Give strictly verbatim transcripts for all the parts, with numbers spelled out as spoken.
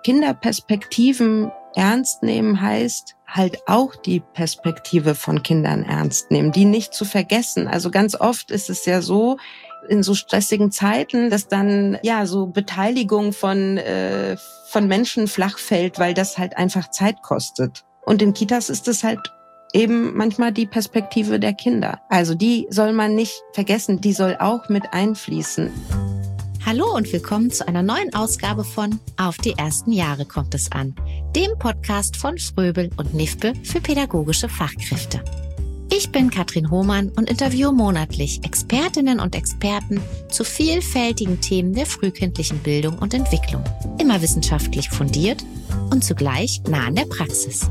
Kinderperspektiven ernst nehmen heißt halt auch die Perspektive von Kindern ernst nehmen, die nicht zu vergessen. Also ganz oft ist es ja so, in so stressigen Zeiten, dass dann ja so Beteiligung von äh, von Menschen flach fällt, weil das halt einfach Zeit kostet. Und in Kitas ist es halt eben manchmal die Perspektive der Kinder. Also die soll man nicht vergessen, die soll auch mit einfließen. Hallo und willkommen zu einer neuen Ausgabe von Auf die ersten Jahre kommt es an, dem Podcast von Fröbel und Nifpe für pädagogische Fachkräfte. Ich bin Katrin Hohmann und interviewe monatlich Expertinnen und Experten zu vielfältigen Themen der frühkindlichen Bildung und Entwicklung. Immer wissenschaftlich fundiert und zugleich nah an der Praxis.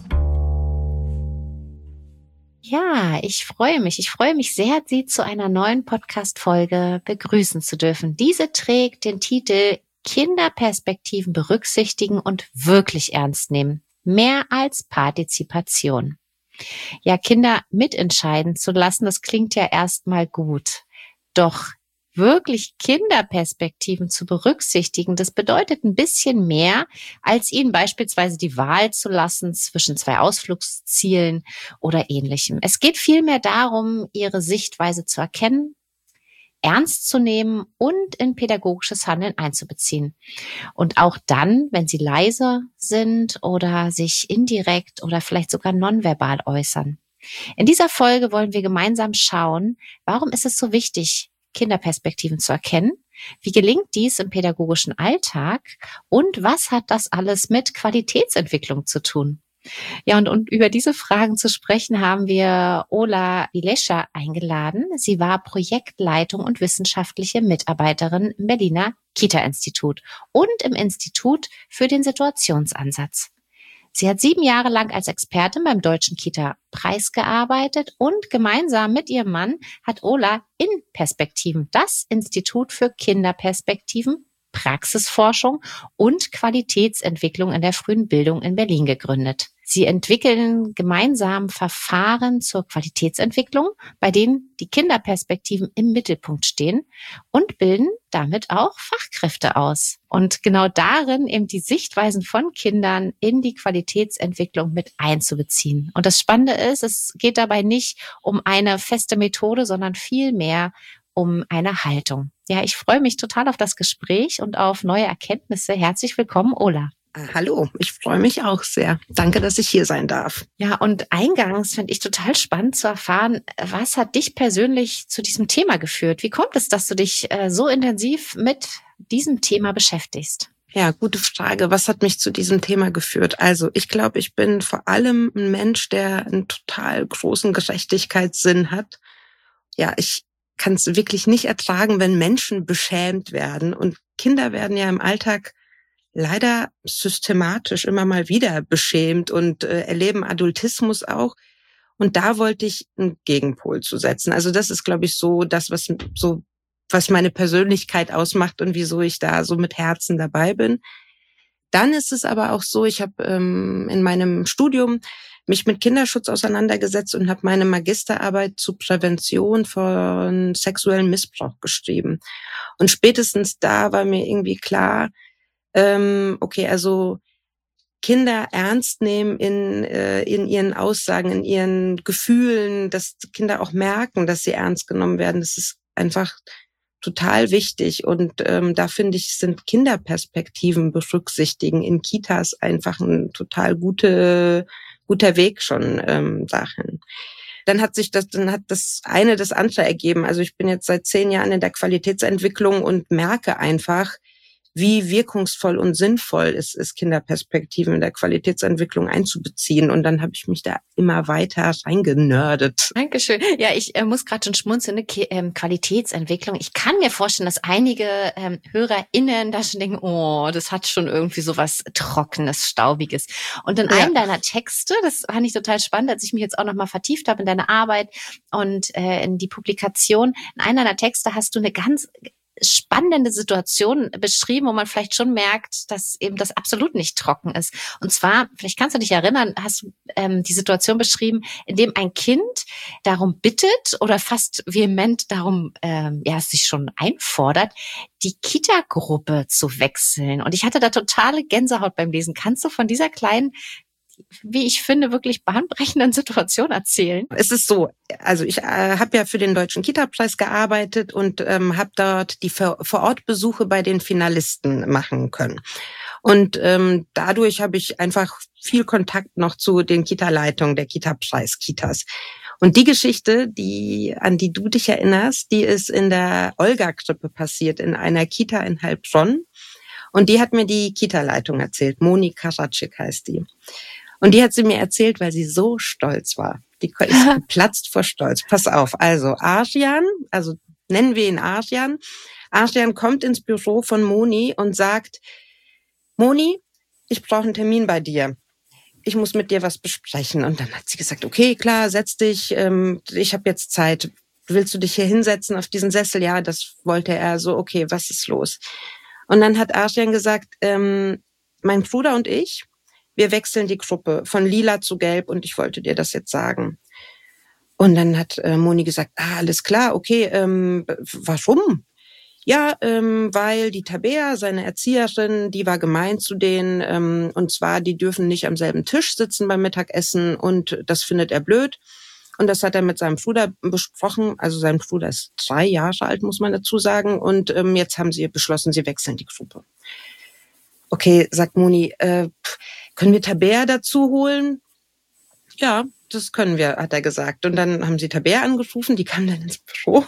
Ja, ich freue mich. Ich freue mich sehr, Sie zu einer neuen Podcast-Folge begrüßen zu dürfen. Diese trägt den Titel Kinderperspektiven berücksichtigen und wirklich ernst nehmen. Mehr als Partizipation. Ja, Kinder mitentscheiden zu lassen, das klingt ja erstmal gut. Doch wirklich Kinderperspektiven zu berücksichtigen, das bedeutet ein bisschen mehr, als ihnen beispielsweise die Wahl zu lassen zwischen zwei Ausflugszielen oder Ähnlichem. Es geht vielmehr darum, ihre Sichtweise zu erkennen, ernst zu nehmen und in pädagogisches Handeln einzubeziehen. Und auch dann, wenn sie leise sind oder sich indirekt oder vielleicht sogar nonverbal äußern. In dieser Folge wollen wir gemeinsam schauen, warum ist es so wichtig, Kinderperspektiven zu erkennen? Wie gelingt dies im pädagogischen Alltag? Und was hat das alles mit Qualitätsentwicklung zu tun? Ja, und, und über diese Fragen zu sprechen, haben wir Ola Vilescha eingeladen. Sie war Projektleitung und wissenschaftliche Mitarbeiterin im Berliner Kita-Institut und im Institut für den Situationsansatz. Sie hat sieben Jahre lang als Expertin beim Deutschen Kita-Preis gearbeitet und gemeinsam mit ihrem Mann hat Ola in Perspektiven das Institut für Kinderperspektiven, Praxisforschung und Qualitätsentwicklung in der frühen Bildung in Berlin gegründet. Sie entwickeln gemeinsam Verfahren zur Qualitätsentwicklung, bei denen die Kinderperspektiven im Mittelpunkt stehen und bilden damit auch Fachkräfte aus. Und genau darin eben die Sichtweisen von Kindern in die Qualitätsentwicklung mit einzubeziehen. Und das Spannende ist, es geht dabei nicht um eine feste Methode, sondern vielmehr um eine Haltung. Ja, ich freue mich total auf das Gespräch und auf neue Erkenntnisse. Herzlich willkommen, Ola. Hallo, ich freue mich auch sehr. Danke, dass ich hier sein darf. Ja, und eingangs finde ich total spannend zu erfahren, was hat dich persönlich zu diesem Thema geführt? Wie kommt es, dass du dich äh, so intensiv mit diesem Thema beschäftigst? Ja, gute Frage. Was hat mich zu diesem Thema geführt? Also ich glaube, ich bin vor allem ein Mensch, der einen total großen Gerechtigkeitssinn hat. Ja, ich kann es wirklich nicht ertragen, wenn Menschen beschämt werden. Und Kinder werden ja im Alltag leider systematisch immer mal wieder beschämt und äh, erleben Adultismus auch. Und da wollte ich einen Gegenpol zu setzen. Also das ist, glaube ich, so das, was so was meine Persönlichkeit ausmacht und wieso ich da so mit Herzen dabei bin. Dann ist es aber auch so, ich habe ähm, in meinem Studium mich mit Kinderschutz auseinandergesetzt und habe meine Magisterarbeit zu Prävention von sexuellem Missbrauch geschrieben. Und spätestens da war mir irgendwie klar, ähm, okay, also Kinder ernst nehmen in äh, in ihren Aussagen, in ihren Gefühlen, dass Kinder auch merken, dass sie ernst genommen werden. Das ist einfach total wichtig. Und ähm, da finde ich, sind Kinderperspektiven berücksichtigen in Kitas einfach ein total gute guter Weg schon ähm, Sachen. Dann hat sich das, dann hat das eine das andere ergeben. Also ich bin jetzt seit zehn Jahren in der Qualitätsentwicklung und merke einfach, wie wirkungsvoll und sinnvoll es ist, Kinderperspektiven in der Qualitätsentwicklung einzubeziehen. Und dann habe ich mich da immer weiter reingenördet. Dankeschön. Ja, ich äh, muss gerade schon schmunzeln, ne? Ki- ähm, Qualitätsentwicklung. Ich kann mir vorstellen, dass einige ähm, HörerInnen da schon denken, oh, das hat schon irgendwie so was Trockenes, Staubiges. Und in Ja. einem deiner Texte, das fand ich total spannend, als ich mich jetzt auch nochmal vertieft habe in deine Arbeit und äh, in die Publikation, in einem deiner Texte hast du eine ganz spannende Situation beschrieben, wo man vielleicht schon merkt, dass eben das absolut nicht trocken ist. Und zwar, vielleicht kannst du dich erinnern, hast du ähm, die Situation beschrieben, in dem ein Kind darum bittet oder fast vehement darum, ähm, ja, sich schon einfordert, die Kita-Gruppe zu wechseln. Und ich hatte da totale Gänsehaut beim Lesen. Kannst du von dieser kleinen, wie ich finde, wirklich bahnbrechenden Situation erzählen? Es ist so, also ich äh, habe ja für den Deutschen Kita-Preis gearbeitet und ähm, habe dort die Vor-Ort-Besuche bei den Finalisten machen können. Und ähm, dadurch habe ich einfach viel Kontakt noch zu den Kita-Leitungen der Kita-Preis-Kitas. Und die Geschichte, die an die du dich erinnerst, die ist in der Olga-Krippe passiert, in einer Kita in Heilbronn. Und die hat mir die Kita-Leitung erzählt. Moni Karacik heißt die. Und die hat sie mir erzählt, weil sie so stolz war. Die ist geplatzt vor Stolz. Pass auf, also Arjan, also nennen wir ihn Arjan. Arjan kommt ins Büro von Moni und sagt, Moni, ich brauche einen Termin bei dir. Ich muss mit dir was besprechen. Und dann hat sie gesagt, okay, klar, setz dich, ähm, ich habe jetzt Zeit. Willst du dich hier hinsetzen auf diesen Sessel? Ja, das wollte er. So, okay, was ist los? Und dann hat Arjan gesagt, ähm, mein Bruder und ich, wir wechseln die Gruppe von lila zu gelb und ich wollte dir das jetzt sagen. Und dann hat äh, Moni gesagt, ah, alles klar, okay, ähm, warum? Ja, ähm, weil die Tabea, seine Erzieherin, die war gemein zu denen, ähm, und zwar, die dürfen nicht am selben Tisch sitzen beim Mittagessen und das findet er blöd. Und das hat er mit seinem Bruder besprochen, also sein Bruder ist drei Jahre alt, muss man dazu sagen, und ähm, jetzt haben sie beschlossen, sie wechseln die Gruppe. Okay, sagt Moni, äh, können wir Tabea dazu holen? Ja, das können wir, hat er gesagt. Und dann haben sie Tabea angerufen, die kam dann ins Büro.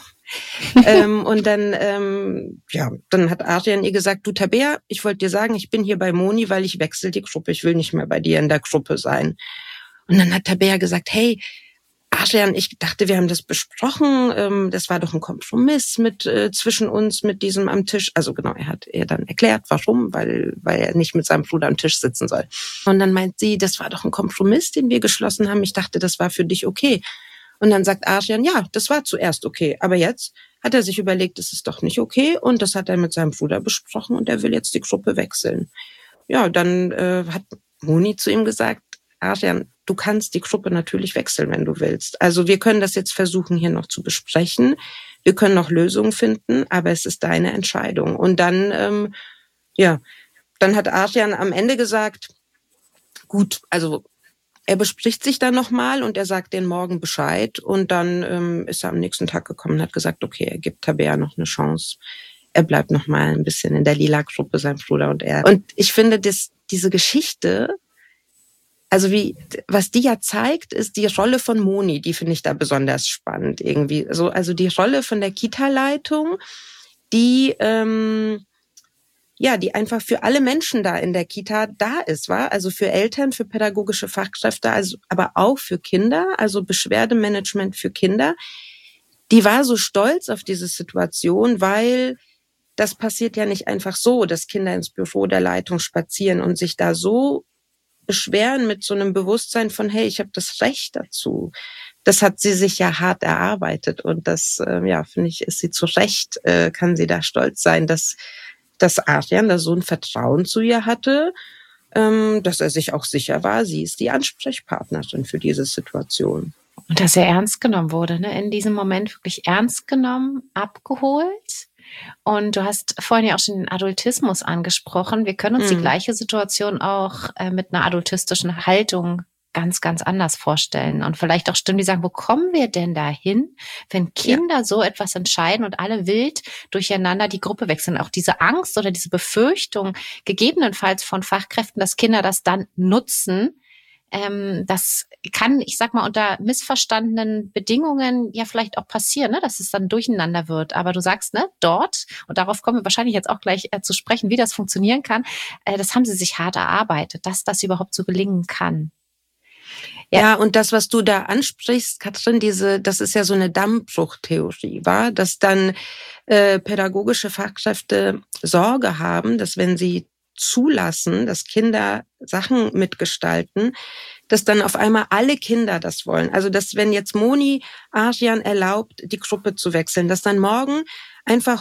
ähm, und dann, ähm, ja, dann hat Arjan ihr gesagt, du Tabea, ich wollte dir sagen, ich bin hier bei Moni, weil ich wechsle die Gruppe. Ich will nicht mehr bei dir in der Gruppe sein. Und dann hat Tabea gesagt, hey, Arjan, ich dachte, wir haben das besprochen. Ähm, das war doch ein Kompromiss mit äh, zwischen uns, mit diesem am Tisch. Also genau, er hat ihr dann erklärt, warum, weil weil er nicht mit seinem Bruder am Tisch sitzen soll. Und dann meint sie, das war doch ein Kompromiss, den wir geschlossen haben. Ich dachte, das war für dich okay. Und dann sagt Arjan, ja, das war zuerst okay. Aber jetzt hat er sich überlegt, es ist doch nicht okay. Und das hat er mit seinem Bruder besprochen und er will jetzt die Gruppe wechseln. Ja, dann äh, hat Moni zu ihm gesagt, Arjan, du kannst die Gruppe natürlich wechseln, wenn du willst. Also wir können das jetzt versuchen, hier noch zu besprechen. Wir können noch Lösungen finden, aber es ist deine Entscheidung. Und dann, ähm, ja, dann hat Arjan am Ende gesagt, gut, also er bespricht sich dann nochmal und er sagt den morgen Bescheid. Und dann ähm, ist er am nächsten Tag gekommen und hat gesagt, okay, er gibt Tabea noch eine Chance. Er bleibt nochmal ein bisschen in der Lila-Gruppe, sein Bruder und er. Und ich finde, das, diese Geschichte, also wie, was die ja zeigt, ist die Rolle von Moni, die finde ich da besonders spannend irgendwie. So, also die Rolle von der Kita-Leitung, die, ähm, ja, die einfach für alle Menschen da in der Kita da ist, war. Also für Eltern, für pädagogische Fachkräfte, also, aber auch für Kinder, also Beschwerdemanagement für Kinder. Die war so stolz auf diese Situation, weil das passiert ja nicht einfach so, dass Kinder ins Büro der Leitung spazieren und sich da so beschweren mit so einem Bewusstsein von, hey, ich habe das Recht dazu. Das hat sie sich ja hart erarbeitet und das, äh, ja, finde ich, ist sie zu Recht, äh, kann sie da stolz sein, dass, dass Arjan da so ein Vertrauen zu ihr hatte, ähm, dass er sich auch sicher war, sie ist die Ansprechpartnerin für diese Situation. Und dass er ernst genommen wurde, ne? In diesem Moment wirklich ernst genommen, abgeholt. Und du hast vorhin ja auch schon den Adultismus angesprochen. Wir können uns mhm. die gleiche Situation auch äh, mit einer adultistischen Haltung ganz, ganz anders vorstellen. Und vielleicht auch Stimmen, die sagen, wo kommen wir denn dahin, wenn Kinder ja. so etwas entscheiden und alle wild durcheinander die Gruppe wechseln? Auch diese Angst oder diese Befürchtung, gegebenenfalls von Fachkräften, dass Kinder das dann nutzen, Ähm, das kann, ich sag mal, unter missverstandenen Bedingungen ja vielleicht auch passieren, ne, dass es dann durcheinander wird. Aber du sagst, ne, dort, und darauf kommen wir wahrscheinlich jetzt auch gleich äh, zu sprechen, wie das funktionieren kann, äh, das haben sie sich hart erarbeitet, dass das überhaupt so gelingen kann. Ja. ja, und das, was du da ansprichst, Katrin, diese, das ist ja so eine Dammbruchtheorie, war, dass dann äh, pädagogische Fachkräfte Sorge haben, dass wenn sie zulassen, dass Kinder Sachen mitgestalten, dass dann auf einmal alle Kinder das wollen. Also dass wenn jetzt Moni Arjan erlaubt, die Gruppe zu wechseln, dass dann morgen einfach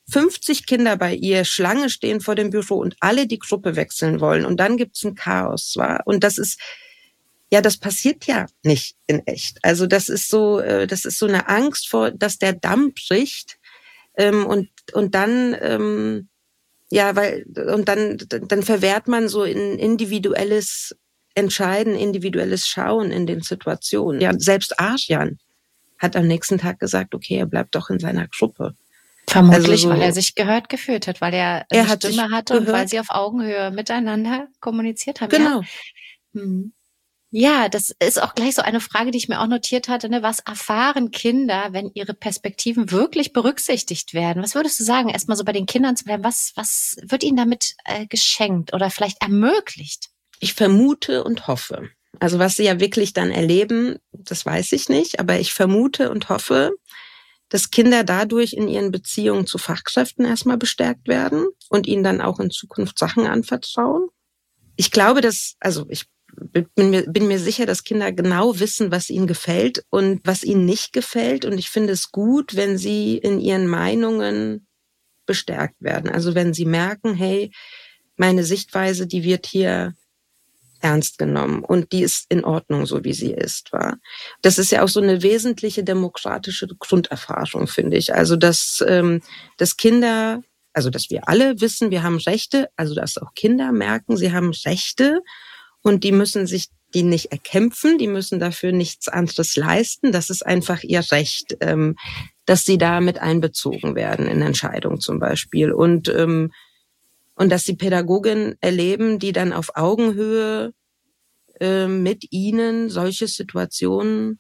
fünfzig Kinder bei ihr Schlange stehen vor dem Büro und alle die Gruppe wechseln wollen. Und dann gibt's ein Chaos, wa? Und das ist, ja, das passiert ja nicht in echt. Also das ist so, das ist so eine Angst vor, dass der Damm bricht. Und, und dann, ja, weil, und dann, dann verwehrt man so in individuelles Entscheiden, individuelles Schauen in den Situationen. Ja, selbst Arjan hat am nächsten Tag gesagt, okay, er bleibt doch in seiner Gruppe. Vermutlich, also so, weil er sich gehört gefühlt hat, weil er, er eine hat Stimme hatte gehört. Und weil sie auf Augenhöhe miteinander kommuniziert haben. Genau. Ja. Hm. Ja, das ist auch gleich so eine Frage, die ich mir auch notiert hatte. Ne? Was erfahren Kinder, wenn ihre Perspektiven wirklich berücksichtigt werden? Was würdest du sagen, erstmal so bei den Kindern zu bleiben? Was, was wird ihnen damit äh, geschenkt oder vielleicht ermöglicht? Ich vermute und hoffe. Also was sie ja wirklich dann erleben, das weiß ich nicht. Aber ich vermute und hoffe, dass Kinder dadurch in ihren Beziehungen zu Fachkräften erstmal bestärkt werden und ihnen dann auch in Zukunft Sachen anvertrauen. Ich glaube, dass, also ich bin mir, bin mir sicher, dass Kinder genau wissen, was ihnen gefällt und was ihnen nicht gefällt. Und ich finde es gut, wenn sie in ihren Meinungen bestärkt werden. Also wenn sie merken, hey, meine Sichtweise, die wird hier ernst genommen und die ist in Ordnung, so wie sie ist, war. Das ist ja auch so eine wesentliche demokratische Grunderfahrung, finde ich. Also dass, ähm, dass Kinder, also dass wir alle wissen, wir haben Rechte, also dass auch Kinder merken, sie haben Rechte und die müssen sich die nicht erkämpfen, die müssen dafür nichts anderes leisten. Das ist einfach ihr Recht, ähm, dass sie da mit einbezogen werden in Entscheidungen zum Beispiel und ähm, Und dass sie Pädagoginnen erleben, die dann auf Augenhöhe äh, mit ihnen solche Situationen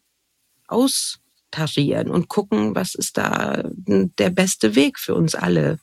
austarieren und gucken, was ist da der beste Weg für uns alle.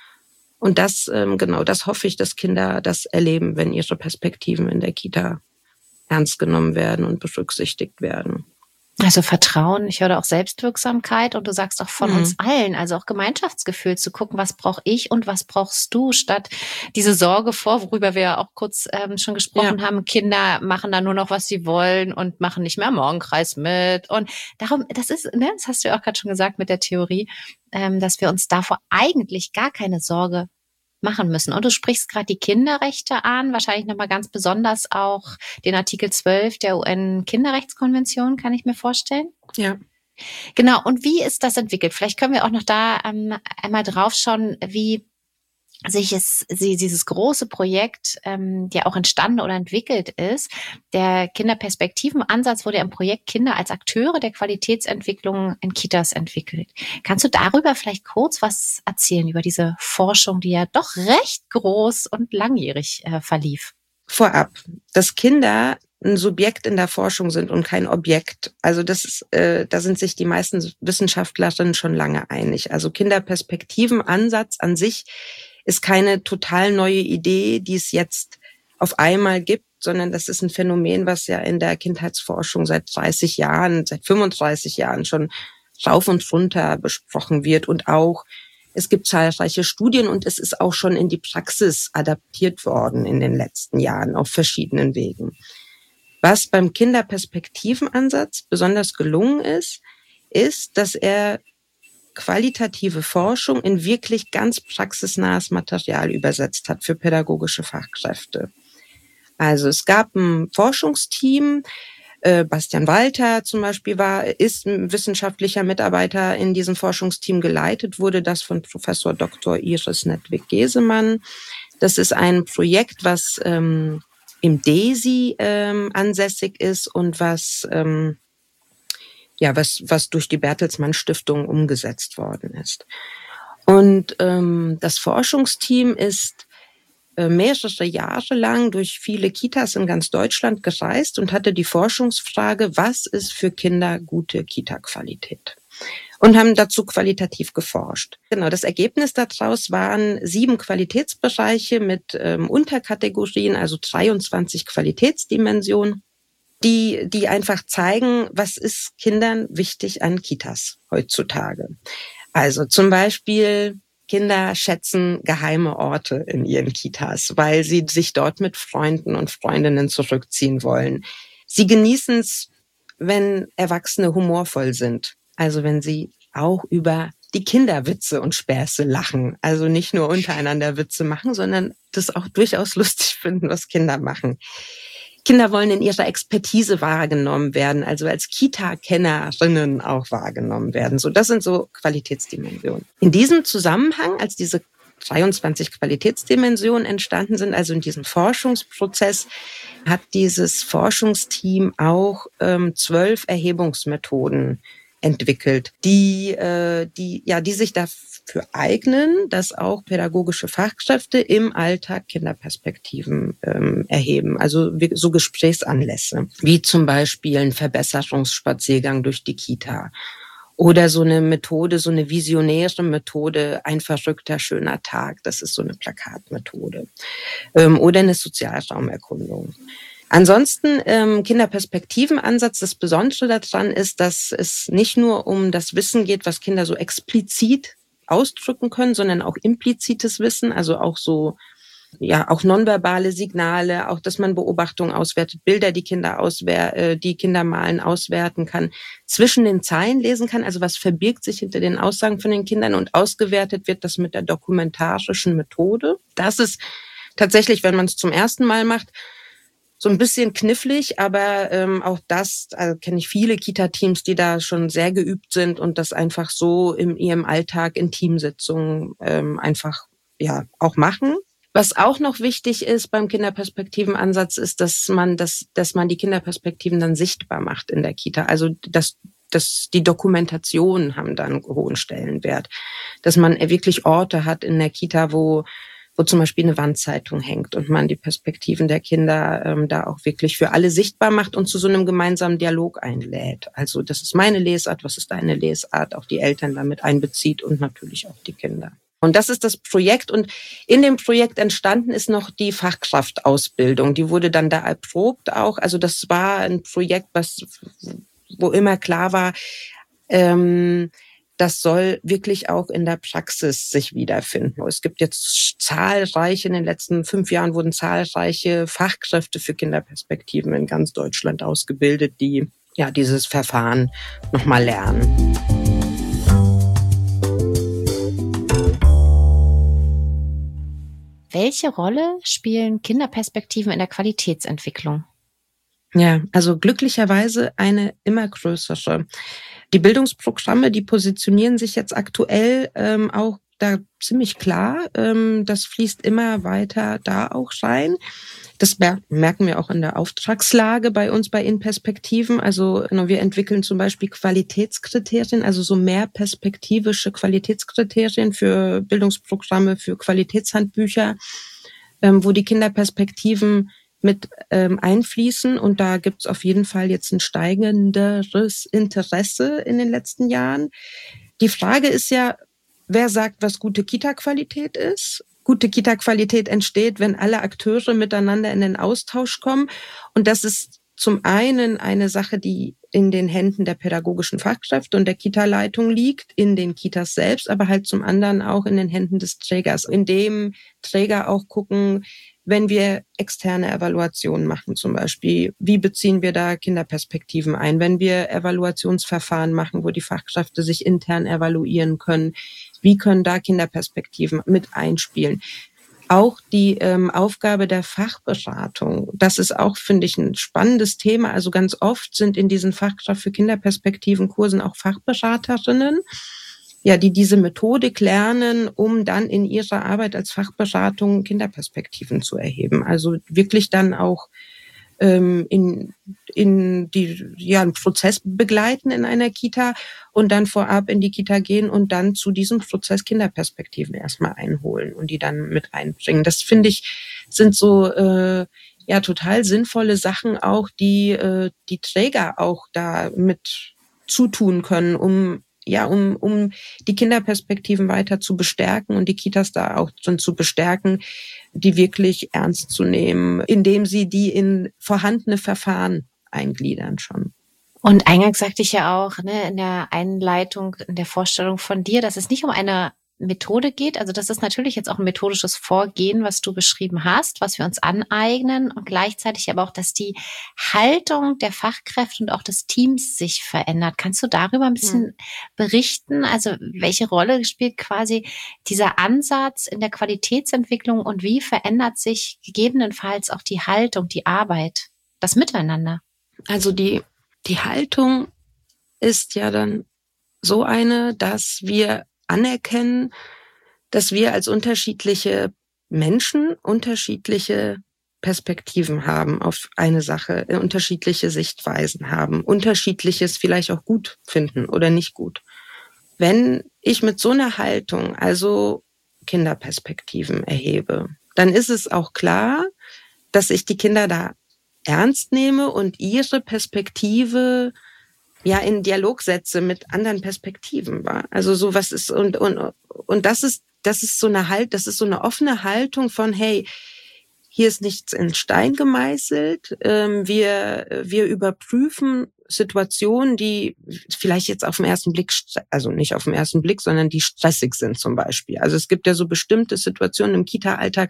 Und das, ähm, genau, das hoffe ich, dass Kinder das erleben, wenn ihre Perspektiven in der Kita ernst genommen werden und berücksichtigt werden. Also Vertrauen, ich höre auch Selbstwirksamkeit und du sagst auch von mhm. uns allen, also auch Gemeinschaftsgefühl zu gucken, was brauche ich und was brauchst du, statt diese Sorge vor, worüber wir ja auch kurz ähm, schon gesprochen ja. haben, Kinder machen da nur noch, was sie wollen und machen nicht mehr Morgenkreis mit und darum, das ist, ne, das hast du ja auch gerade schon gesagt mit der Theorie, ähm, dass wir uns davor eigentlich gar keine Sorge machen müssen. Und du sprichst gerade die Kinderrechte an, wahrscheinlich nochmal ganz besonders auch den Artikel zwölf der U N-Kinderrechtskonvention, kann ich mir vorstellen. Ja. Genau, und wie ist das entwickelt? Vielleicht können wir auch noch da ähm, einmal drauf schauen, wie sich es, sie, dieses große Projekt, ähm, der auch entstanden oder entwickelt ist, der Kinderperspektivenansatz wurde im Projekt Kinder als Akteure der Qualitätsentwicklung in Kitas entwickelt. Kannst du darüber vielleicht kurz was erzählen, über diese Forschung, die ja doch recht groß und langjährig äh, verlief? Vorab, dass Kinder ein Subjekt in der Forschung sind und kein Objekt. Also das ist, äh, da sind sich die meisten Wissenschaftlerinnen schon lange einig. Also Kinderperspektivenansatz an sich ist keine total neue Idee, die es jetzt auf einmal gibt, sondern das ist ein Phänomen, was ja in der Kindheitsforschung seit dreißig Jahren, seit fünfunddreißig Jahren schon rauf und runter besprochen wird und auch es gibt zahlreiche Studien und es ist auch schon in die Praxis adaptiert worden in den letzten Jahren auf verschiedenen Wegen. Was beim Kinderperspektivenansatz besonders gelungen ist, ist, dass er qualitative Forschung in wirklich ganz praxisnahes Material übersetzt hat für pädagogische Fachkräfte. Also es gab ein Forschungsteam, äh, Bastian Walter zum Beispiel war, ist ein wissenschaftlicher Mitarbeiter in diesem Forschungsteam, geleitet wurde das von Professor Doktor Iris Nedvig-Gesemann. Das ist ein Projekt, was ähm, im DESI ähm, ansässig ist und was ähm, ja, was, was durch die Bertelsmann Stiftung umgesetzt worden ist. Und ähm, das Forschungsteam ist äh, mehrere Jahre lang durch viele Kitas in ganz Deutschland gereist und hatte die Forschungsfrage, was ist für Kinder gute Kita-Qualität? Und haben dazu qualitativ geforscht. Genau, das Ergebnis daraus waren sieben Qualitätsbereiche mit ähm, Unterkategorien, also dreiundzwanzig Qualitätsdimensionen, die, die einfach zeigen, was ist Kindern wichtig an Kitas heutzutage. Also zum Beispiel, Kinder schätzen geheime Orte in ihren Kitas, weil sie sich dort mit Freunden und Freundinnen zurückziehen wollen. Sie genießen es, wenn Erwachsene humorvoll sind. Also wenn sie auch über die Kinder Witze und Späße lachen. Also nicht nur untereinander Witze machen, sondern das auch durchaus lustig finden, was Kinder machen. Kinder wollen in ihrer Expertise wahrgenommen werden, also als Kita-Kennerinnen auch wahrgenommen werden. So, das sind so Qualitätsdimensionen. In diesem Zusammenhang, als diese dreiundzwanzig Qualitätsdimensionen entstanden sind, also in diesem Forschungsprozess, hat dieses Forschungsteam auch ähm, zwölf Erhebungsmethoden entwickelt, die, äh, die, ja, die sich dafür eignen, dass auch pädagogische Fachkräfte im Alltag Kinderperspektiven ähm, erheben. Also so Gesprächsanlässe, wie zum Beispiel ein Verbesserungsspaziergang durch die Kita. Oder so eine Methode, so eine visionäre Methode, ein verrückter, schöner Tag. Das ist so eine Plakatmethode. Ähm, oder eine Sozialraumerkundung. Ansonsten ähm, Kinderperspektivenansatz. Das Besondere daran ist, dass es nicht nur um das Wissen geht, was Kinder so explizit ausdrücken können, sondern auch implizites Wissen, also auch so, ja, auch nonverbale Signale, auch, dass man Beobachtungen auswertet, Bilder, die Kinder auswer- äh, die Kinder malen, auswerten kann, zwischen den Zeilen lesen kann, also was verbirgt sich hinter den Aussagen von den Kindern, und ausgewertet wird das mit der dokumentarischen Methode. Das ist tatsächlich, wenn man es zum ersten Mal macht, so ein bisschen knifflig, aber ähm, auch das, also kenne ich viele Kita-Teams, die da schon sehr geübt sind und das einfach so in ihrem Alltag in Teamsitzungen ähm, einfach ja auch machen. Was auch noch wichtig ist beim Kinderperspektivenansatz, ist, dass man das, dass man die Kinderperspektiven dann sichtbar macht in der Kita. Also dass dass die Dokumentationen haben dann einen hohen Stellenwert, dass man wirklich Orte hat in der Kita, wo wo zum Beispiel eine Wandzeitung hängt und man die Perspektiven der Kinder ähm, da auch wirklich für alle sichtbar macht und zu so einem gemeinsamen Dialog einlädt. Also das ist meine Lesart, was ist deine Lesart, auch die Eltern damit einbezieht und natürlich auch die Kinder. Und das ist das Projekt, und in dem Projekt entstanden ist noch die Fachkraftausbildung. Die wurde dann da erprobt auch. Also das war ein Projekt, was, wo immer klar war, ähm, das soll wirklich auch in der Praxis sich wiederfinden. Es gibt jetzt zahlreiche, in den letzten fünf Jahren wurden zahlreiche Fachkräfte für Kinderperspektiven in ganz Deutschland ausgebildet, die ja dieses Verfahren nochmal lernen. Welche Rolle spielen Kinderperspektiven in der Qualitätsentwicklung? Ja, also glücklicherweise eine immer größere. Die Bildungsprogramme, die positionieren sich jetzt aktuell ähm, auch da ziemlich klar. Ähm, das fließt immer weiter da auch rein. Das merken wir auch in der Auftragslage bei uns bei InPerspektiven. Also wir entwickeln zum Beispiel Qualitätskriterien, also so mehr perspektivische Qualitätskriterien für Bildungsprogramme, für Qualitätshandbücher, ähm, wo die Kinderperspektiven mit ähm, einfließen. Und da gibt's auf jeden Fall jetzt ein steigenderes Interesse in den letzten Jahren. Die Frage ist ja, wer sagt, was gute Kita-Qualität ist? Gute Kita-Qualität entsteht, wenn alle Akteure miteinander in den Austausch kommen. Und das ist zum einen eine Sache, die in den Händen der pädagogischen Fachkräfte und der Kita-Leitung liegt, in den Kitas selbst, aber halt zum anderen auch in den Händen des Trägers, in dem Träger auch gucken, wenn wir externe Evaluationen machen zum Beispiel, wie beziehen wir da Kinderperspektiven ein? Wenn wir Evaluationsverfahren machen, wo die Fachkräfte sich intern evaluieren können, wie können da Kinderperspektiven mit einspielen? Auch die ähm, Aufgabe der Fachberatung, das ist auch, finde ich, ein spannendes Thema. Also ganz oft sind in diesen Fachkraft für Kinderperspektiven Kursen auch Fachberaterinnen, ja, die diese Methodik lernen, um dann in ihrer Arbeit als Fachberatung Kinderperspektiven zu erheben. Also wirklich dann auch ähm, in in die ja einen Prozess begleiten in einer Kita und dann vorab in die Kita gehen und dann zu diesem Prozess Kinderperspektiven erstmal einholen und die dann mit einbringen. Das finde ich sind so äh, ja total sinnvolle Sachen auch, die äh, die Träger auch da mit zutun können, um ja, um, um die Kinderperspektiven weiter zu bestärken und die Kitas da auch drin zu bestärken, die wirklich ernst zu nehmen, indem sie die in vorhandene Verfahren eingliedern schon. Und eingangs sagte ich ja auch, ne, in der Einleitung, in der Vorstellung von dir, dass es nicht um eine Methode geht. Also das ist natürlich jetzt auch ein methodisches Vorgehen, was du beschrieben hast, was wir uns aneignen und gleichzeitig aber auch, dass die Haltung der Fachkräfte und auch des Teams sich verändert. Kannst du darüber ein bisschen hm. berichten? Also welche Rolle spielt quasi dieser Ansatz in der Qualitätsentwicklung und wie verändert sich gegebenenfalls auch die Haltung, die Arbeit, das Miteinander? Also die, die Haltung ist ja dann so eine, dass wir anerkennen, dass wir als unterschiedliche Menschen unterschiedliche Perspektiven haben auf eine Sache, unterschiedliche Sichtweisen haben, unterschiedliches vielleicht auch gut finden oder nicht gut. Wenn ich mit so einer Haltung also Kinderperspektiven erhebe, dann ist es auch klar, dass ich die Kinder da ernst nehme und ihre Perspektive ja in Dialog setze mit anderen Perspektiven, war. Also so was ist und und und das ist das ist so eine Halt, das ist so eine offene Haltung von hey, hier ist nichts in Stein gemeißelt. Ähm, wir wir überprüfen Situationen, die vielleicht jetzt auf den ersten Blick, also nicht auf den ersten Blick, sondern die stressig sind zum Beispiel. Also es gibt ja so bestimmte Situationen im Kita-Alltag,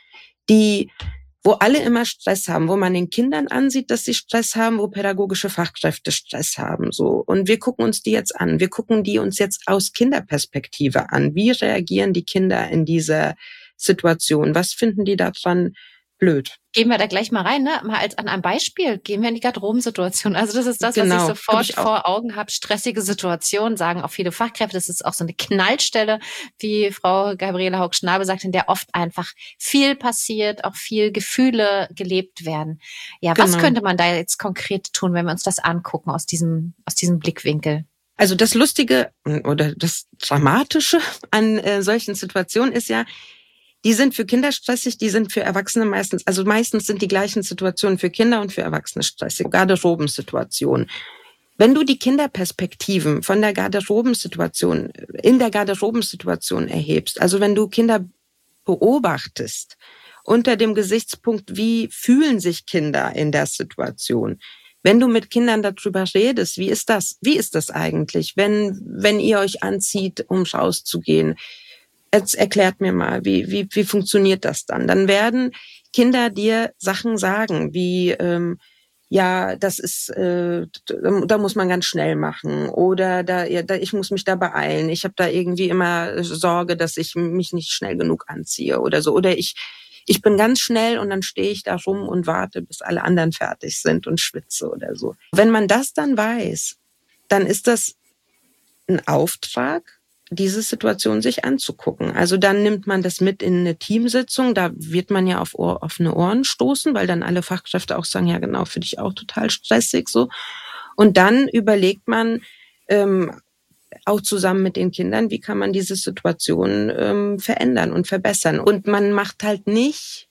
die wo alle immer Stress haben, wo man den Kindern ansieht, dass sie Stress haben, wo pädagogische Fachkräfte Stress haben, so. Und wir gucken uns die jetzt an. Wir gucken die uns jetzt aus Kinderperspektive an. Wie reagieren die Kinder in dieser Situation? Was finden die daran blöd? Gehen wir da gleich mal rein, ne? Mal als an einem Beispiel. Gehen wir in die Garderobensituation. Also das ist das, genau, was ich sofort hab ich vor Augen habe. Stressige Situation, sagen auch viele Fachkräfte. Das ist auch so eine Knallstelle, wie Frau Gabriele Haug-Schnabel sagt, in der oft einfach viel passiert, auch viel Gefühle gelebt werden. Ja, was genau. könnte man da jetzt konkret tun, wenn wir uns das angucken aus diesem, aus diesem Blickwinkel? Also das Lustige oder das Dramatische an äh, solchen Situationen ist ja, die sind für Kinder stressig, die sind für Erwachsene meistens, also meistens sind die gleichen Situationen für Kinder und für Erwachsene stressig. Garderobensituation. Wenn du die Kinderperspektiven von der Garderobensituation, in der Garderobensituation erhebst, also wenn du Kinder beobachtest, unter dem Gesichtspunkt, wie fühlen sich Kinder in der Situation, wenn du mit Kindern darüber redest, wie ist das, wie ist das eigentlich, wenn, wenn ihr euch anzieht, um rauszugehen, jetzt erklärt mir mal, wie, wie, wie funktioniert das dann? Dann werden Kinder dir Sachen sagen, wie, ähm, ja, das ist, äh, da muss man ganz schnell machen oder da, ja, da ich muss mich da beeilen. Ich habe da irgendwie immer Sorge, dass ich mich nicht schnell genug anziehe oder so. Oder ich, ich bin ganz schnell und dann stehe ich da rum und warte, bis alle anderen fertig sind und schwitze oder so. Wenn man das dann weiß, dann ist das ein Auftrag, diese Situation sich anzugucken. Also dann nimmt man das mit in eine Teamsitzung, da wird man ja auf Ohr, offene Ohren stoßen, weil dann alle Fachkräfte auch sagen, ja genau, für dich auch total stressig so. Und dann überlegt man ähm, auch zusammen mit den Kindern, wie kann man diese Situation ähm, verändern und verbessern. Und man macht halt nicht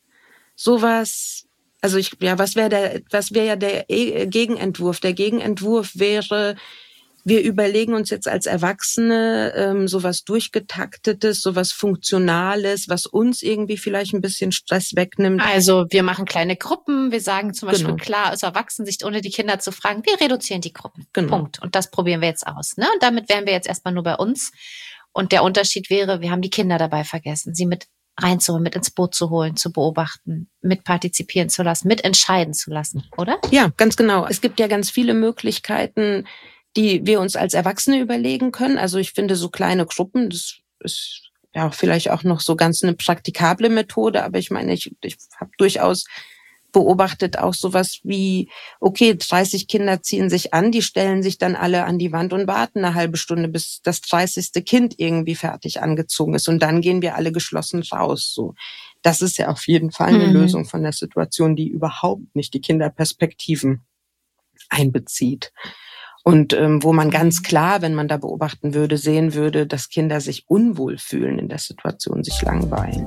sowas, also ich, ja, was wäre der, was wäre ja der Gegenentwurf? Der Gegenentwurf wäre, wir überlegen uns jetzt als Erwachsene ähm, sowas Durchgetaktetes, sowas Funktionales, was uns irgendwie vielleicht ein bisschen Stress wegnimmt. Also wir machen kleine Gruppen, wir sagen zum Beispiel Genau. klar aus Erwachsenensicht, ohne die Kinder zu fragen, wir reduzieren die Gruppen. Genau. Punkt. Und das probieren wir jetzt aus. Ne? Und damit wären wir jetzt erstmal nur bei uns. Und der Unterschied wäre, wir haben die Kinder dabei vergessen, sie mit reinzuholen, mit ins Boot zu holen, zu beobachten, mit partizipieren zu lassen, mit entscheiden zu lassen, oder? Ja, ganz genau. Es gibt ja ganz viele Möglichkeiten, die wir uns als Erwachsene überlegen können. Also ich finde so kleine Gruppen, das ist ja vielleicht auch noch so ganz eine praktikable Methode, aber ich meine, ich, ich habe durchaus beobachtet auch sowas wie, okay, dreißig Kinder ziehen sich an, die stellen sich dann alle an die Wand und warten eine halbe Stunde, bis das dreißigste Kind irgendwie fertig angezogen ist und dann gehen wir alle geschlossen raus. So, das ist ja auf jeden Fall eine mhm. Lösung von der Situation, die überhaupt nicht die Kinderperspektiven einbezieht. Und ähm, wo man ganz klar, wenn man da beobachten würde, sehen würde, dass Kinder sich unwohl fühlen in der Situation, sich langweilen.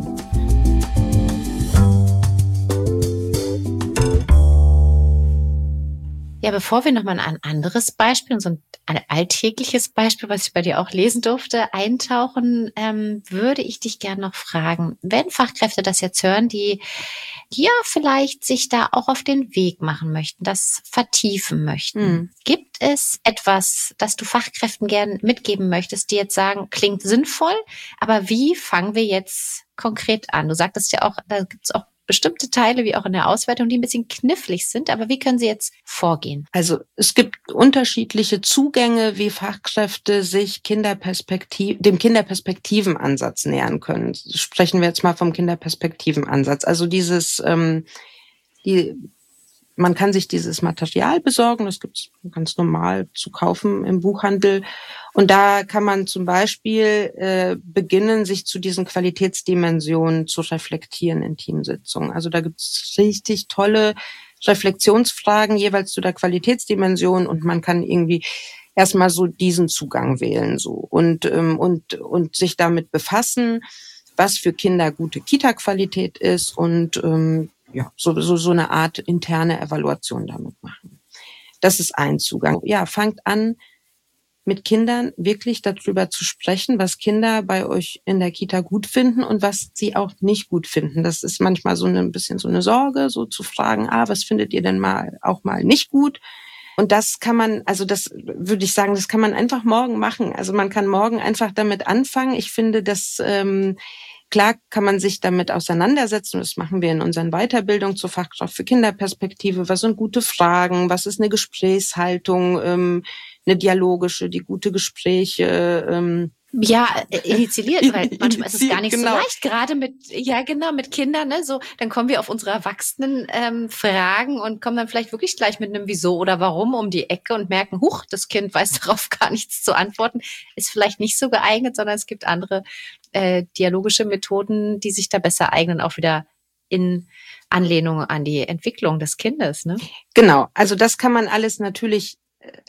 Ja, bevor wir nochmal ein anderes Beispiel, so ein alltägliches Beispiel, was ich bei dir auch lesen durfte, eintauchen, ähm, würde ich dich gerne noch fragen, wenn Fachkräfte das jetzt hören, die ja vielleicht sich da auch auf den Weg machen möchten, das vertiefen möchten. Hm. Gibt es etwas, das du Fachkräften gern mitgeben möchtest, die jetzt sagen, klingt sinnvoll, aber wie fangen wir jetzt konkret an? Du sagtest ja auch, da gibt es auch bestimmte Teile, wie auch in der Auswertung, die ein bisschen knifflig sind, aber wie können sie jetzt vorgehen? Also es gibt unterschiedliche Zugänge, wie Fachkräfte sich Kinderperspektiv- dem Kinderperspektivenansatz nähern können. Sprechen wir jetzt mal vom Kinderperspektivenansatz. Also dieses, ähm, die, man kann sich dieses Material besorgen, das gibt es ganz normal zu kaufen im Buchhandel. Und da kann man zum Beispiel äh, beginnen, sich zu diesen Qualitätsdimensionen zu reflektieren in Teamsitzungen. Also da gibt es richtig tolle Reflexionsfragen jeweils zu der Qualitätsdimension und man kann irgendwie erstmal so diesen Zugang wählen so und ähm, und und sich damit befassen, was für Kinder gute Kita-Qualität ist und ähm, ja, so, so, so eine Art interne Evaluation damit machen. Das ist ein Zugang. Ja, fangt an, mit Kindern wirklich darüber zu sprechen, was Kinder bei euch in der Kita gut finden und was sie auch nicht gut finden. Das ist manchmal so ein bisschen so eine Sorge, so zu fragen, ah, was findet ihr denn mal auch mal nicht gut? Und das kann man, also das würde ich sagen, das kann man einfach morgen machen. Also man kann morgen einfach damit anfangen. Ich finde, dass ähm, klar kann man sich damit auseinandersetzen. Das machen wir in unseren Weiterbildungen zur Fachkraft für Kinderperspektive. Was sind gute Fragen? Was ist eine Gesprächshaltung? Ähm, eine dialogische, die gute Gespräche ähm, ja, initiiert, weil manchmal ist es gar nicht genau. so leicht, gerade mit, ja genau, mit Kindern, ne, so, dann kommen wir auf unsere Erwachsenen ähm, Fragen und kommen dann vielleicht wirklich gleich mit einem Wieso oder Warum um die Ecke und merken, huch, das Kind weiß darauf gar nichts zu antworten, ist vielleicht nicht so geeignet, sondern es gibt andere äh, dialogische Methoden, die sich da besser eignen, auch wieder in Anlehnung an die Entwicklung des Kindes, ne? Genau, also das kann man alles natürlich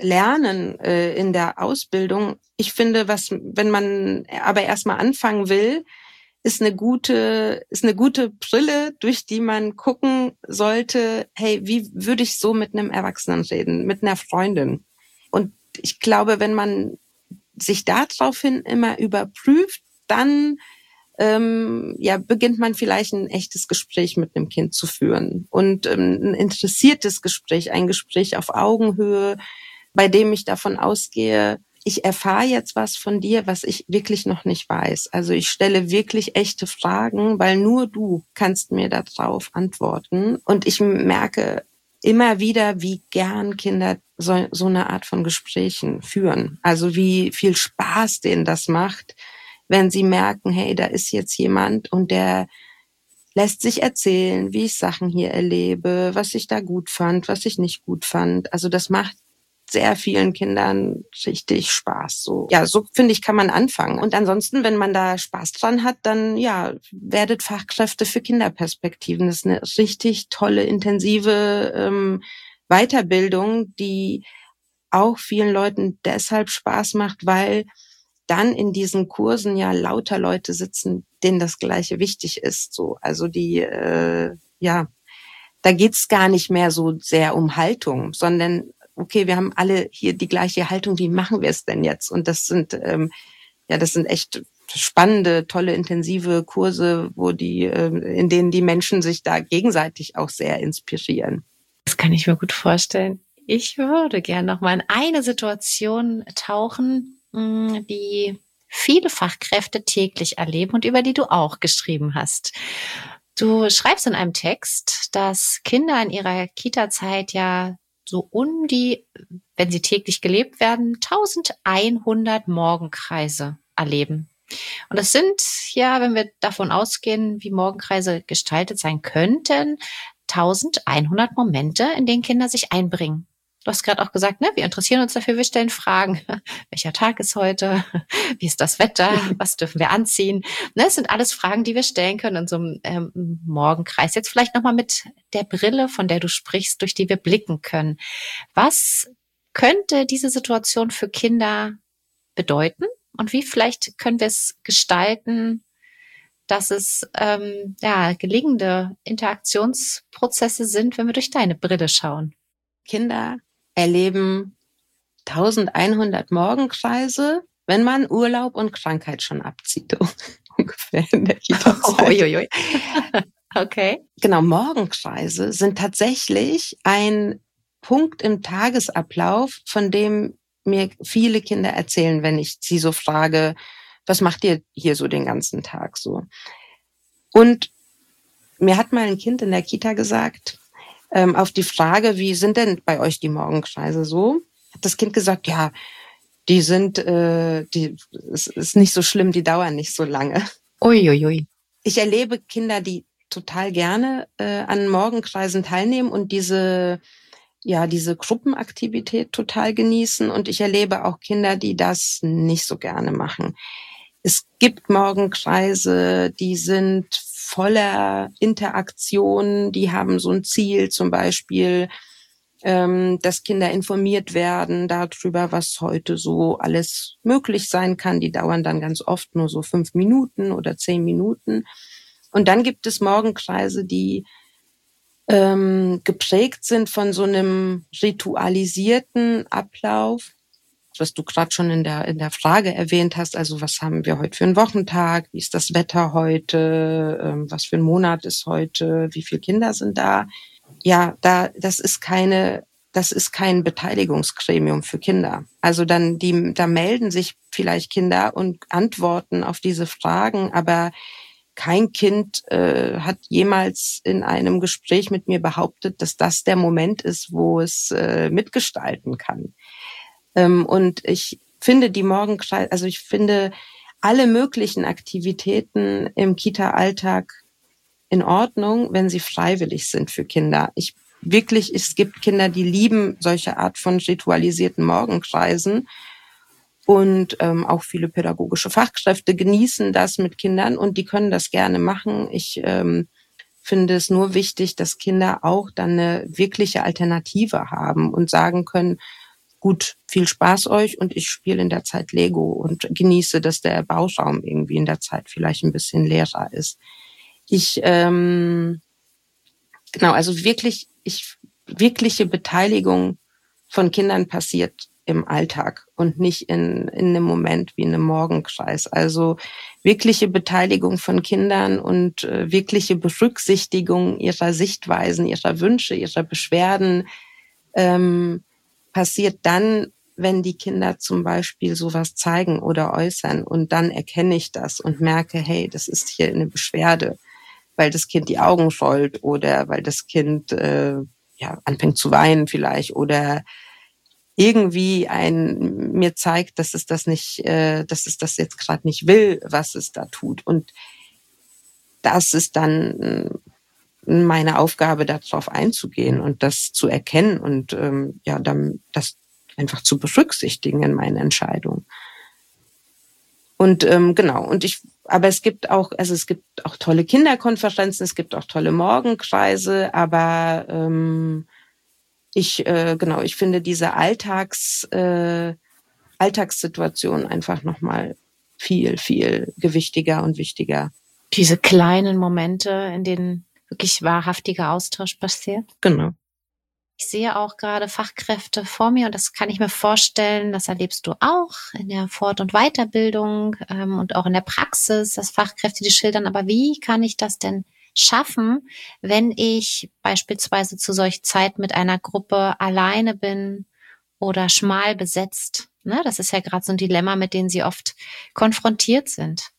lernen äh, in der Ausbildung. Ich finde, was, wenn man aber erstmal anfangen will, ist eine gute, ist eine gute Brille, durch die man gucken sollte, hey, wie würde ich so mit einem Erwachsenen reden, mit einer Freundin? Und ich glaube, wenn man sich daraufhin immer überprüft, dann ähm, ja, beginnt man vielleicht ein echtes Gespräch mit einem Kind zu führen und ähm, ein interessiertes Gespräch, ein Gespräch auf Augenhöhe, bei dem ich davon ausgehe, ich erfahre jetzt was von dir, was ich wirklich noch nicht weiß. Also ich stelle wirklich echte Fragen, weil nur du kannst mir darauf antworten. Und ich merke immer wieder, wie gern Kinder so, so eine Art von Gesprächen führen. Also wie viel Spaß denen das macht, wenn sie merken, hey, da ist jetzt jemand und der lässt sich erzählen, wie ich Sachen hier erlebe, was ich da gut fand, was ich nicht gut fand. Also das macht sehr vielen Kindern richtig Spaß. So, ja, so finde ich, kann man anfangen. Und ansonsten, wenn man da Spaß dran hat, dann ja, werdet Fachkräfte für Kinderperspektiven. Das ist eine richtig tolle, intensive ähm, Weiterbildung, die auch vielen Leuten deshalb Spaß macht, weil dann in diesen Kursen ja lauter Leute sitzen, denen das Gleiche wichtig ist. So, also die, äh, ja, da geht's gar nicht mehr so sehr um Haltung, sondern okay, wir haben alle hier die gleiche Haltung, wie machen wir es denn jetzt? Und das sind, ähm, ja, das sind echt spannende, tolle, intensive Kurse, wo die, äh, in denen die Menschen sich da gegenseitig auch sehr inspirieren. Das kann ich mir gut vorstellen. Ich würde gerne noch mal in eine Situation tauchen, die viele Fachkräfte täglich erleben und über die du auch geschrieben hast. Du schreibst in einem Text, dass Kinder in ihrer Kita-Zeit ja so um die, wenn sie täglich gelebt werden, eintausendeinhundert Morgenkreise erleben. Und das sind ja, wenn wir davon ausgehen, wie Morgenkreise gestaltet sein könnten, eintausendeinhundert Momente, in denen Kinder sich einbringen. Du hast gerade auch gesagt, ne, wir interessieren uns dafür, wir stellen Fragen. Welcher Tag ist heute? Wie ist das Wetter? Was dürfen wir anziehen? Ne, es sind alles Fragen, die wir stellen können in so einem ähm, Morgenkreis. Jetzt vielleicht nochmal mit der Brille, von der du sprichst, durch die wir blicken können. Was könnte diese Situation für Kinder bedeuten? Und wie vielleicht können wir es gestalten, dass es ähm, ja gelingende Interaktionsprozesse sind, wenn wir durch deine Brille schauen? Kinder erleben eintausendeinhundert Morgenkreise, wenn man Urlaub und Krankheit schon abzieht, ungefähr in der Kita-Zeit. Okay. Genau, Morgenkreise sind tatsächlich ein Punkt im Tagesablauf, von dem mir viele Kinder erzählen, wenn ich sie so frage, was macht ihr hier so den ganzen Tag so? Und mir hat mal ein Kind in der Kita gesagt, ähm, auf die Frage, wie sind denn bei euch die Morgenkreise so? Hat das Kind gesagt, ja, die sind, äh, die, es ist nicht so schlimm, die dauern nicht so lange. Uiuiui. Ui, ui. Ich erlebe Kinder, die total gerne äh, an Morgenkreisen teilnehmen und diese, ja, diese Gruppenaktivität total genießen. Und ich erlebe auch Kinder, die das nicht so gerne machen. Es gibt Morgenkreise, die sind voller Interaktion, die haben so ein Ziel, zum Beispiel, ähm, dass Kinder informiert werden darüber, was heute so alles möglich sein kann. Die dauern dann ganz oft nur so fünf Minuten oder zehn Minuten. Und dann gibt es Morgenkreise, die ähm, geprägt sind von so einem ritualisierten Ablauf, was du gerade schon in der in der Frage erwähnt hast. Also was haben wir heute für einen Wochentag? Wie ist das Wetter heute? Ähm, was für ein Monat ist heute? Wie viele Kinder sind da? Ja, da das ist keine das ist kein Beteiligungsgremium für Kinder. Also dann die da melden sich vielleicht Kinder und antworten auf diese Fragen, aber kein Kind äh, hat jemals in einem Gespräch mit mir behauptet, dass das der Moment ist, wo es äh, mitgestalten kann. Ähm, und ich finde die Morgenkreise, also ich finde alle möglichen Aktivitäten im Kita-Alltag in Ordnung, wenn sie freiwillig sind für Kinder. Ich wirklich, es gibt Kinder, die lieben solche Art von ritualisierten Morgenkreisen. Und ähm, auch viele pädagogische Fachkräfte genießen das mit Kindern und die können das gerne machen. Ich ähm, finde es nur wichtig, dass Kinder auch dann eine wirkliche Alternative haben und sagen können, gut, viel Spaß euch und ich spiele in der Zeit Lego und genieße, dass der Bauschaum irgendwie in der Zeit vielleicht ein bisschen leerer ist. Ich, ähm, genau, also wirklich, ich, wirkliche Beteiligung von Kindern passiert im Alltag und nicht in, in einem Moment wie in einem Morgenkreis. Also wirkliche Beteiligung von Kindern und äh, wirkliche Berücksichtigung ihrer Sichtweisen, ihrer Wünsche, ihrer Beschwerden ähm, passiert dann, wenn die Kinder zum Beispiel sowas zeigen oder äußern und dann erkenne ich das und merke, hey, das ist hier eine Beschwerde, weil das Kind die Augen rollt oder weil das Kind äh, ja anfängt zu weinen vielleicht oder irgendwie ein mir zeigt, dass es das nicht, äh, dass es das jetzt gerade nicht will, was es da tut. Und das ist dann meine Aufgabe, darauf einzugehen und das zu erkennen und ähm, ja, dann das einfach zu berücksichtigen in meinen Entscheidungen. Und ähm, genau, und ich, aber es gibt auch, also es gibt auch tolle Kinderkonferenzen, es gibt auch tolle Morgenkreise, aber ähm, Ich, äh, genau, ich finde diese Alltags, äh, Alltagssituation einfach nochmal viel, viel gewichtiger und wichtiger. Diese kleinen Momente, in denen wirklich wahrhaftiger Austausch passiert. Genau. Ich sehe auch gerade Fachkräfte vor mir und das kann ich mir vorstellen, das erlebst du auch in der Fort- und Weiterbildung ähm, und auch in der Praxis, dass Fachkräfte die schildern, aber wie kann ich das denn schaffen, wenn ich beispielsweise zu solcher Zeit mit einer Gruppe alleine bin oder schmal besetzt? Ne, das ist ja gerade so ein Dilemma, mit dem sie oft konfrontiert sind.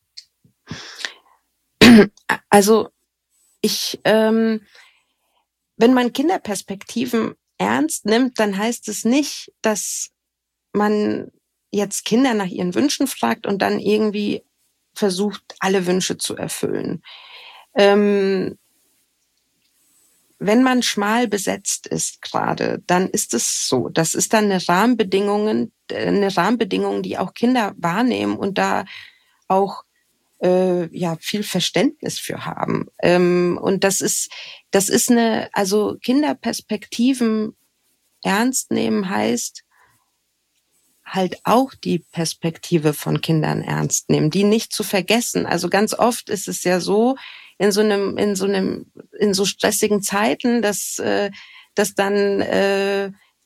Also ich, ähm, wenn man Kinderperspektiven ernst nimmt, dann heißt es nicht, dass man jetzt Kinder nach ihren Wünschen fragt und dann irgendwie versucht, alle Wünsche zu erfüllen. Ähm, wenn man schmal besetzt ist gerade, dann ist es so. Das ist dann eine Rahmenbedingung, eine Rahmenbedingung, die auch Kinder wahrnehmen und da auch äh, ja viel Verständnis für haben. Ähm, und das ist das ist eine, also Kinderperspektiven ernst nehmen heißt halt auch die Perspektive von Kindern ernst nehmen, die nicht zu vergessen. Also ganz oft ist es ja so, in so einem, in so einem, in so stressigen Zeiten, dass, äh, dass dann, äh,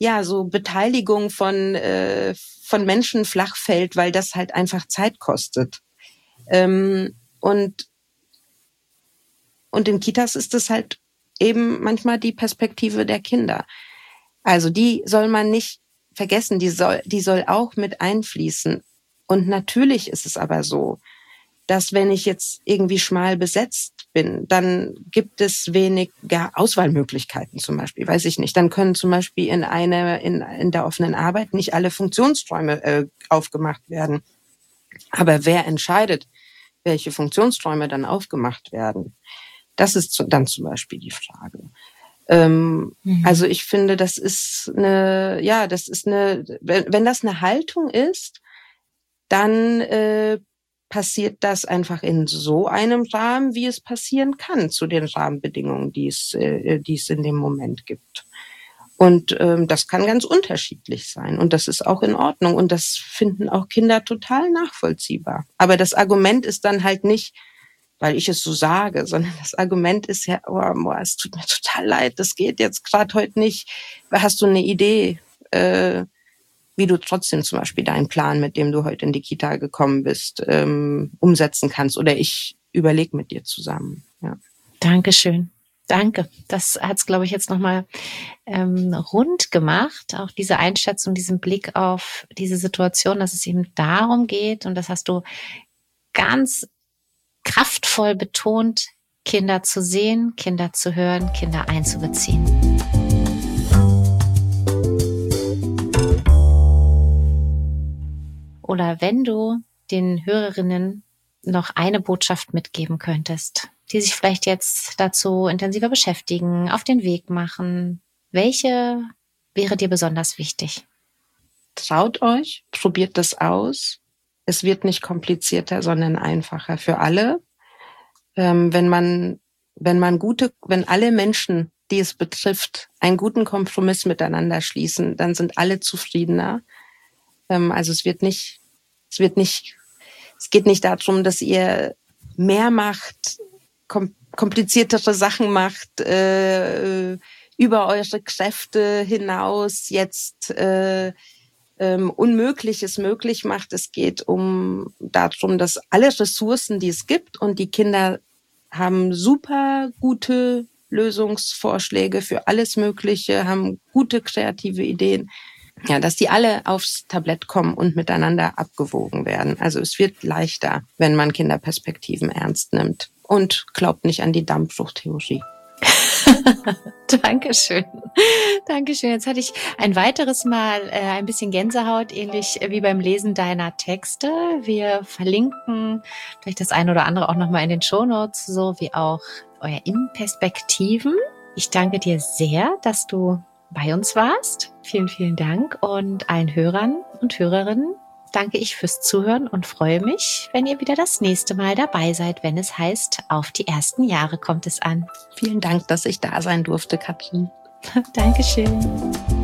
ja, so Beteiligung von, äh, von Menschen flach fällt, weil das halt einfach Zeit kostet. Ähm, und, und in Kitas ist es halt eben manchmal die Perspektive der Kinder. Also die soll man nicht vergessen, die soll, die soll auch mit einfließen. Und natürlich ist es aber so, dass wenn ich jetzt irgendwie schmal besetzt bin, dann gibt es weniger Auswahlmöglichkeiten zum Beispiel, weiß ich nicht. Dann können zum Beispiel in einer in, in der offenen Arbeit nicht alle Funktionsräume äh, aufgemacht werden. Aber wer entscheidet, welche Funktionsräume dann aufgemacht werden? Das ist zu, dann zum Beispiel die Frage. Ähm, mhm. Also ich finde, das ist eine, ja, das ist eine, wenn, wenn das eine Haltung ist, dann äh, passiert das einfach in so einem Rahmen, wie es passieren kann, zu den Rahmenbedingungen, die es, äh, die es in dem Moment gibt. Und ähm, das kann ganz unterschiedlich sein. Und das ist auch in Ordnung. Und das finden auch Kinder total nachvollziehbar. Aber das Argument ist dann halt nicht, weil ich es so sage, sondern das Argument ist ja, oh, boah, es tut mir total leid, das geht jetzt gerade heute nicht. Hast du eine Idee, äh, wie du trotzdem zum Beispiel deinen Plan, mit dem du heute in die Kita gekommen bist, ähm, umsetzen kannst? Oder ich überlege mit dir zusammen. Ja. Dankeschön. Danke. Das hat es, glaube ich, jetzt nochmal ähm, rund gemacht. Auch diese Einschätzung, diesen Blick auf diese Situation, dass es eben darum geht, und das hast du ganz kraftvoll betont, Kinder zu sehen, Kinder zu hören, Kinder einzubeziehen. Oder wenn du den Hörerinnen noch eine Botschaft mitgeben könntest, die sich vielleicht jetzt dazu intensiver beschäftigen, auf den Weg machen, welche wäre dir besonders wichtig? Traut euch, probiert das aus. Es wird nicht komplizierter, sondern einfacher für alle. Ähm, wenn man, wenn man gute, wenn alle Menschen, die es betrifft, einen guten Kompromiss miteinander schließen, dann sind alle zufriedener. Ähm, also es wird nicht, es wird nicht, es geht nicht darum, dass ihr mehr macht, kom- kompliziertere Sachen macht, äh, über eure Kräfte hinaus jetzt äh, ähm, Unmögliches möglich macht. Es geht um darum, dass alle Ressourcen, die es gibt, und die Kinder haben super gute Lösungsvorschläge für alles Mögliche, haben gute kreative Ideen, ja, dass die alle aufs Tablett kommen und miteinander abgewogen werden. Also es wird leichter, wenn man Kinderperspektiven ernst nimmt und glaubt nicht an die Dammbruchtheorie. Dankeschön. Dankeschön. Jetzt hatte ich ein weiteres Mal äh, ein bisschen Gänsehaut, ähnlich wie beim Lesen deiner Texte. Wir verlinken vielleicht das eine oder andere auch nochmal in den Shownotes, so wie auch euer In-Perspektiven. Ich danke dir sehr, dass du bei uns warst. Vielen, vielen Dank. Und allen Hörern und Hörerinnen danke ich fürs Zuhören und freue mich, wenn ihr wieder das nächste Mal dabei seid, wenn es heißt, auf die ersten Jahre kommt es an. Vielen Dank, dass ich da sein durfte, Katrin. Dankeschön.